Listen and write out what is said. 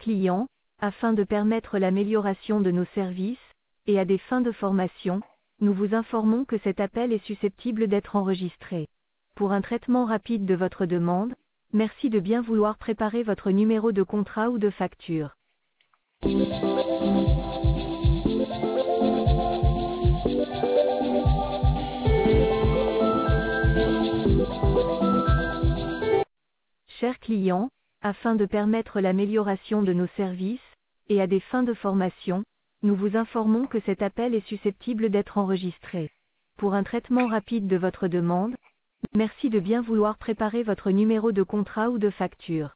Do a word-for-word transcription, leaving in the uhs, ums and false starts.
clients, afin de permettre l'amélioration de nos services, et à des fins de formation, nous vous informons que cet appel est susceptible d'être enregistré. Pour un traitement rapide de votre demande, merci de bien vouloir préparer votre numéro de contrat ou de facture. Chers clients, afin de permettre l'amélioration de nos services, et à des fins de formation, nous vous informons que cet appel est susceptible d'être enregistré. Pour un traitement rapide de votre demande, merci de bien vouloir préparer votre numéro de contrat ou de facture.